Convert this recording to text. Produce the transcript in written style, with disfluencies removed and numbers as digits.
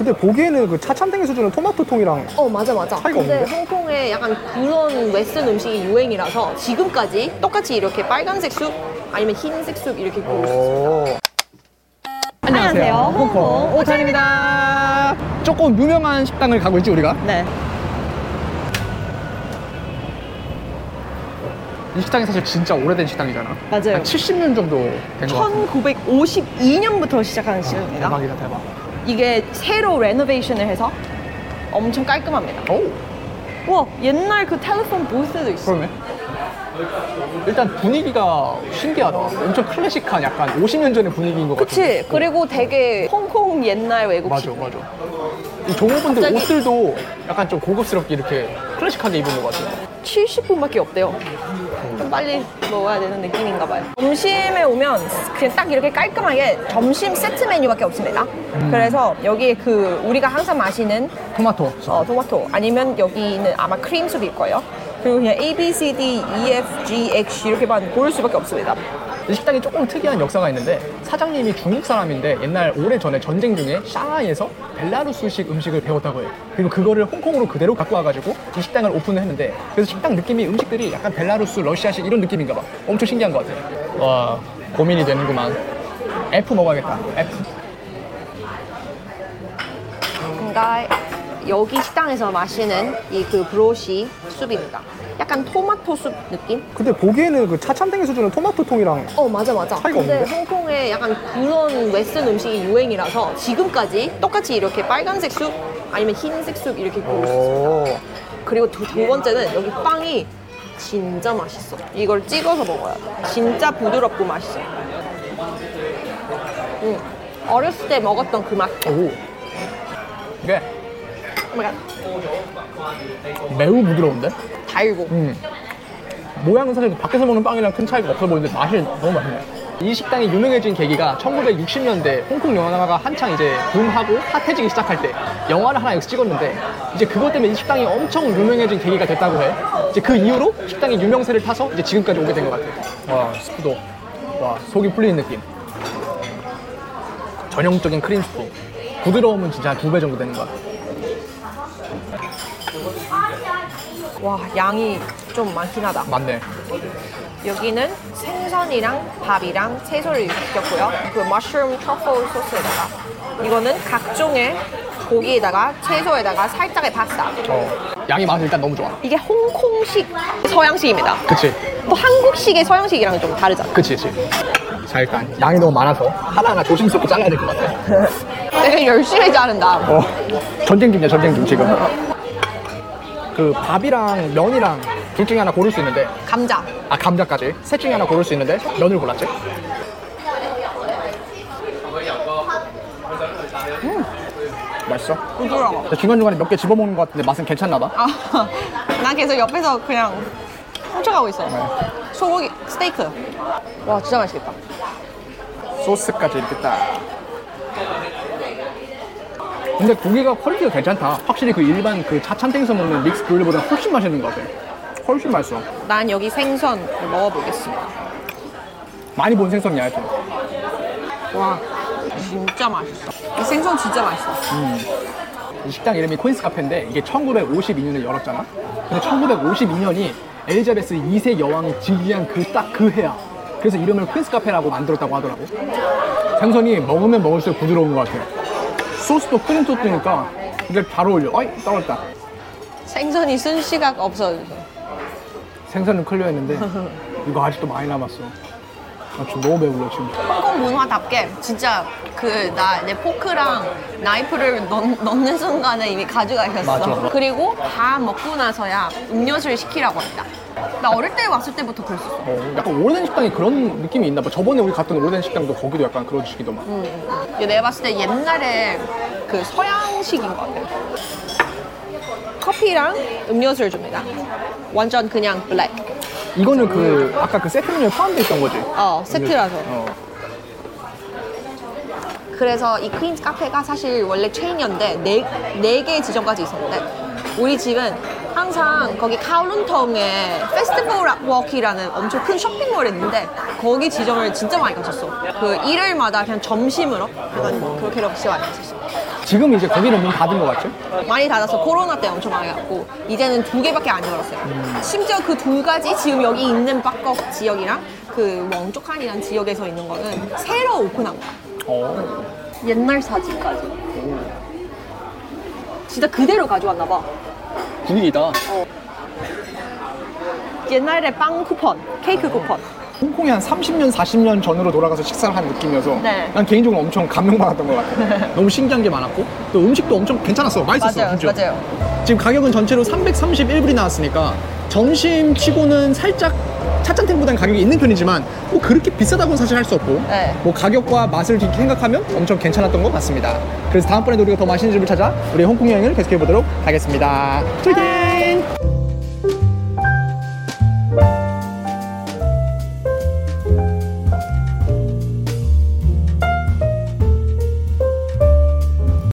근데 보기에는 그 차찬탱이 수준은 토마토통이랑 맞아. 차이가 근데 없는데? 홍콩에 약간 그런 웨스턴 음식이 유행이라서 지금까지 똑같이 이렇게 빨간색 숲 아니면 흰색 숲 이렇게 고를 수 있습니다. 오. 안녕하세요. 홍콩 오찬입니다. 조금 유명한 식당을 가고 있지 우리가? 네. 이 식당이 사실 진짜 오래된 식당이잖아. 맞아요. 한 70년 정도 된 것 같아. 1952년부터 시작하는 시장입니다. 대박이다 대박. 이게 새로 레노베이션을 해서 엄청 깔끔합니다. 오, 와, 옛날 그 텔레폰 부스도 있어. 그러네. 일단 분위기가 신기하다. 엄청 클래식한 약간 50년 전의 분위기인 것 같아. 그치? 그리고 되게 홍콩 옛날 외국식. 맞아. 이 종업원들 갑자기- 옷들도 약간 좀 고급스럽게 이렇게 클래식하게 입은 것 같아. 70분밖에 없대요. 좀 빨리 먹어야 되는 느낌인가 봐요. 점심에 오면 그냥 딱 이렇게 깔끔하게 점심 세트 메뉴밖에 없습니다. 그래서 여기에 그 우리가 항상 마시는 토마토. 토마토 아니면 여기는 아마 크림숲일 거예요. 그리고 그냥 A, B, C, D, E, F, G, H 이렇게만 고를 수밖에 없습니다. 이 식당이 조금 특이한 역사가 있는데 사장님이 중국 사람인데 옛날 오래전에 전쟁 중에 샹하이에서 벨라루스식 음식을 배웠다고 해요. 그리고 그거를 홍콩으로 그대로 갖고 와가지고 이 식당을 오픈을 했는데 그래서 식당 느낌이 음식들이 약간 벨라루스, 러시아식 이런 느낌인가 봐. 엄청 신기한 것 같아요. 와, 고민이 되는구만. F 먹어야겠다. F. 그러니까 여기 식당에서 마시는 이 그 브로시 숲입니다. 약간 토마토 숲 느낌? 근데 보기에는 그 차찬탱이 수준은 토마토통이랑 맞아. 차이가 근데 없는데? 홍콩에 약간 그런 웨스턴 음식이 유행이라서 지금까지 똑같이 이렇게 빨간색 숲 아니면 흰색 숲 이렇게 고를 수 있습니다. 오. 그리고 두 번째는 여기 빵이 진짜 맛있어. 이걸 찍어서 먹어야 돼. 진짜 부드럽고 맛있어. 어렸을 때 먹었던 그 맛. 오. 이게 오마이갓. 매우 부드러운데? 달고. 모양은 사실 밖에서 먹는 빵이랑 큰 차이가 없어 보이는데 맛이 너무 맛있네. 이 식당이 유명해진 계기가 1960년대 홍콩 영화가 한창 이제 붐하고 핫해지기 시작할 때 영화를 하나 여기서 찍었는데 이제 그것 때문에 이 식당이 엄청 유명해진 계기가 됐다고 해. 이제 그 이후로 식당이 유명세를 타서 이제 지금까지 오게 된 것 같아. 와, 스프도 와 속이 풀리는 느낌. 전형적인 크림 스프. 부드러움은 진짜 한 2배 정도 되는 것 같아. 와, 양이 좀 많긴 하다. 맞네. 여기는 생선이랑 밥이랑 채소를 시켰고요. 그 머쉬룸 트러플 소스에다가 이거는 각종의 고기에다가 채소에다가 살짝의 파스타. 양이 많아서 일단 너무 좋아. 이게 홍콩식 서양식입니다. 그치? 또 한국식의 서양식이랑 좀 다르잖아. 그치. 자, 일단 양이 너무 많아서 하나하나 조심스럽게 잘라야 될 것 같아. 되게 열심히 자른다. 전쟁 중이야, 전쟁 중 지금. 그 밥이랑 면이랑 둘 중에 하나 고를 수 있는데 감자. 감자까지 셋 중에 하나 고를 수 있는데 면을 골랐지. 맛있어? 부드러워. 중간중간에 몇 개 집어먹는 것 같은데 맛은 괜찮나 봐. 난 계속 옆에서 그냥 훔쳐가고 있어. 소고기 스테이크. 와, 진짜 맛있겠다. 소스까지 이렇게 딱. 근데 고기가 퀄리티가 괜찮다. 확실히 그 일반 그 차찬탱에서 먹는 믹스 그릴보다 훨씬 맛있는 것 같아. 훨씬 맛있어. 난 여기 생선을 먹어보겠습니다. 많이 본 생선이야, 하여튼. 와, 진짜 맛있어. 이 생선 진짜 맛있어. 이 식당 이름이 퀸스 카페인데 이게 1952년에 열었잖아. 근데 1952년이 엘리자베스 2세 여왕이 즉위한 그 해야. 그래서 이름을 퀸스 카페라고 만들었다고 하더라고. 생선이 먹으면 먹을수록 부드러운 것 같아. 소스도 크림 소스니까 이게 잘 어울려. 어이, 떨어졌다. 생선이 쓴 시각 없어져. 생선은 클리어했는데 이거 아직도 많이 남았어. 나 지금 너무 배불러 지금. 홍콩 문화답게 진짜 내 포크랑 나이프를 넣는 순간에 이미 가져가 있었어. 맞아. 그리고 다 먹고 나서야 음료수를 시키라고 했다. 나 어릴 때 왔을 때부터 그랬었어. 약간 오래된 식당이 그런 느낌이 있나 봐. 저번에 우리 갔던 오래된 식당도 거기도 약간 그런 식이더만. 내가 봤을 때 옛날에 그 서양식인 것 같아. 커피랑 음료수를 줍니다. 완전 그냥 블랙. 이거는 그 아까 그 세트 메뉴에 포함되어 있던 거지? 세트라서. 어. 그래서 이 퀸스 카페가 사실 원래 체인이었는데 네 개의 지점까지 있었는데 우리 집은 항상 거기 카울룬텅에 페스티벌 워크라는 엄청 큰 쇼핑몰이 있는데 거기 지점을 진짜 많이 갔었어. 그 일요일마다 그냥 점심으로 약간 그렇게 많이 갔었어. 지금 이제 거기는 문 닫은 것 같죠? 많이 닫아서 코로나 때 엄청 많이 닫고 이제는 2개밖에 안 열었어요. 심지어 그 2가지 지금 여기 있는 바꿔 지역이랑 그 웡쪽한이라는 지역에서 있는 거는 새로 오픈한 거야. 옛날 사진까지. 진짜 그대로 가져왔나 봐. 분위기다. 옛날에 빵 쿠폰, 케이크 쿠폰. 홍콩이 한 30년, 40년 전으로 돌아가서 식사를 한 느낌이어서 네. 난 개인적으로 엄청 감명받았던 것 같아요. 너무 신기한 게 많았고 또 음식도 엄청 괜찮았어. 맛있었어. 맞아요, 진짜. 맞아요. 지금 가격은 전체로 331불이 나왔으니까 점심 치고는 살짝 차찬탱보다는 가격이 있는 편이지만 뭐 그렇게 비싸다고는 사실 할 수 없고 네. 뭐 가격과 맛을 생각하면 엄청 괜찮았던 것 같습니다. 그래서 다음번에도 우리가 더 맛있는 집을 찾아 우리 홍콩 여행을 계속해 보도록 하겠습니다. 화이팅!